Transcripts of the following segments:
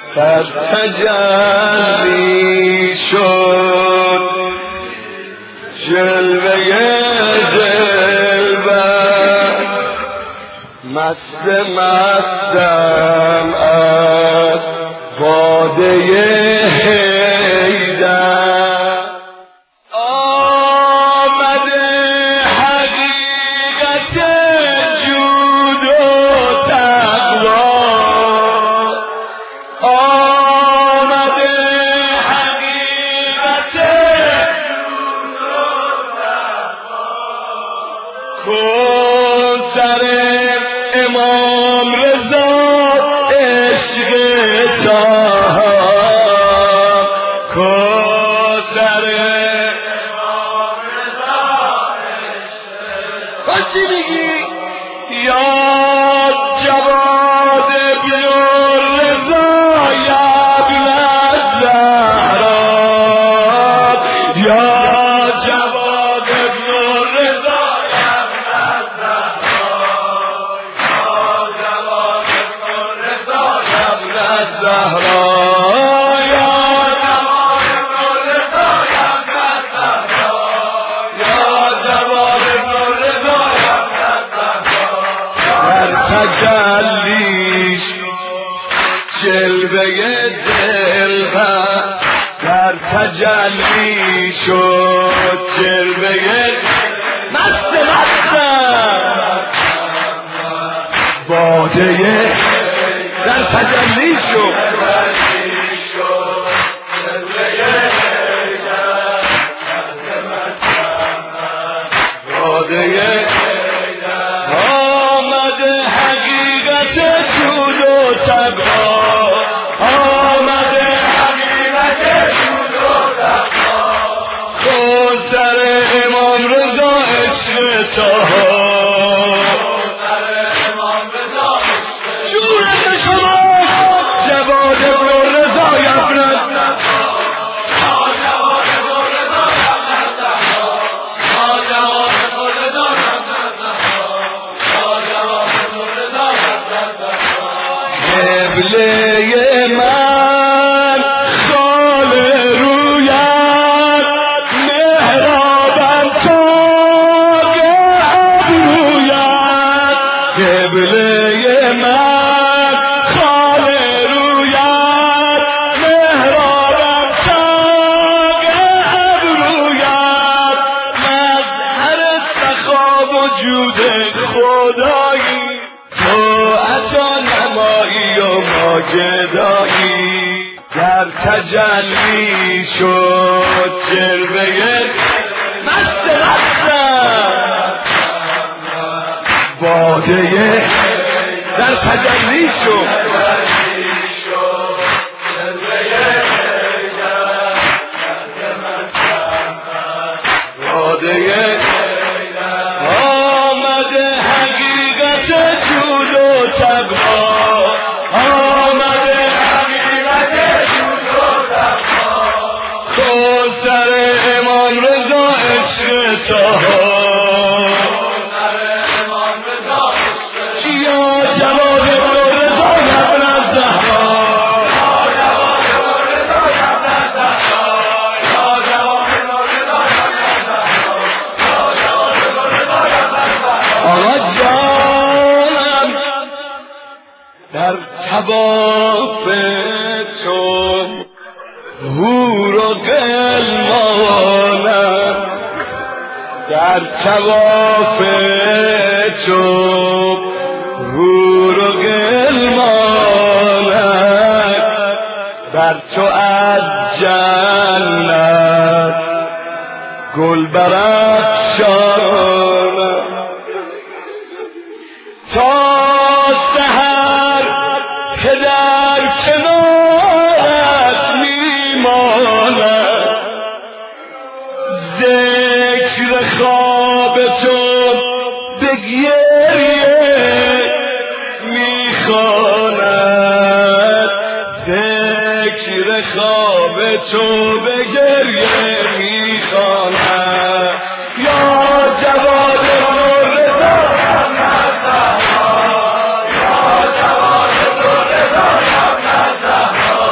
در تجلی شد جلوه دلبر، مست مستم از باده حیدر. آمده حقیقت جود و تقوا، آمده حقیقت جود و تقوا. کوثر امام رضا عشق طه، کوثر امام رضا عشق طه. چی میگی؟ یا جواد ابن رضا یا ابن الزهرا، یا جواد ابن رضا یا ابن الزهرا، یا جواد ابن رضا یا ابن الزهرا، در تجلیش جلوه دلبر، در تجلی شد جلوه مست باده، در تجلی شد باده. آمده حقیقت جود و تقوا، آمده حقیقت جود و تقوا. کوثر امام رضا عشق طه، جونم به شما جواد ابن رضا یا ابن قبله من خال رویت، مهرابم تاق ابرویت. قبله من خال رویت، مهرابم تاق ابرویت. مظهر سخا و جود خدایی، تو عطا نمایی و ما گدایی. در تجلی شد جلوه مست باده، در تجلی شد باده. آمده حقیقت جود و تقوا، آمده حقیقت جود و تقوا. کوثر امام رضا عشق طه، یا جواد ابن رضا یا ابن الزهرا، آقا جانم در طواف تو حور و غلمانم، در طواف تو حور و غلمانم. بر تو از جنت گل برافشانم، تا سحر که در کنارت میمانم. ذکر خواب تو به گریه میخواند، ذکر خواب تو به گریه میخواند. یا جواد ابن رضا یا جواد ابن رضا یا ابن الزهرا،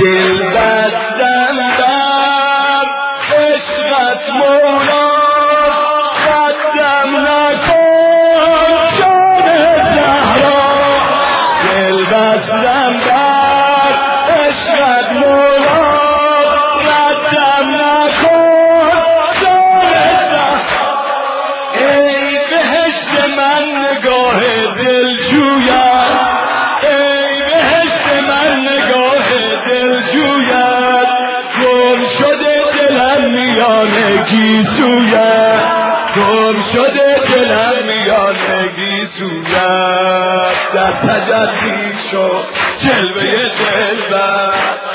دل بستم بر عشقت مولا قدم نکن شام زهرا دل بستم بر عشقت مولا قدم نکن شام زهرا ای بهشت من نگاه دلجویت ای بهشت من نگاه دلجویت گم شده دلم میان گیسویت گم شده دلم میان گیسویت در تجلی شد جلوه دلبر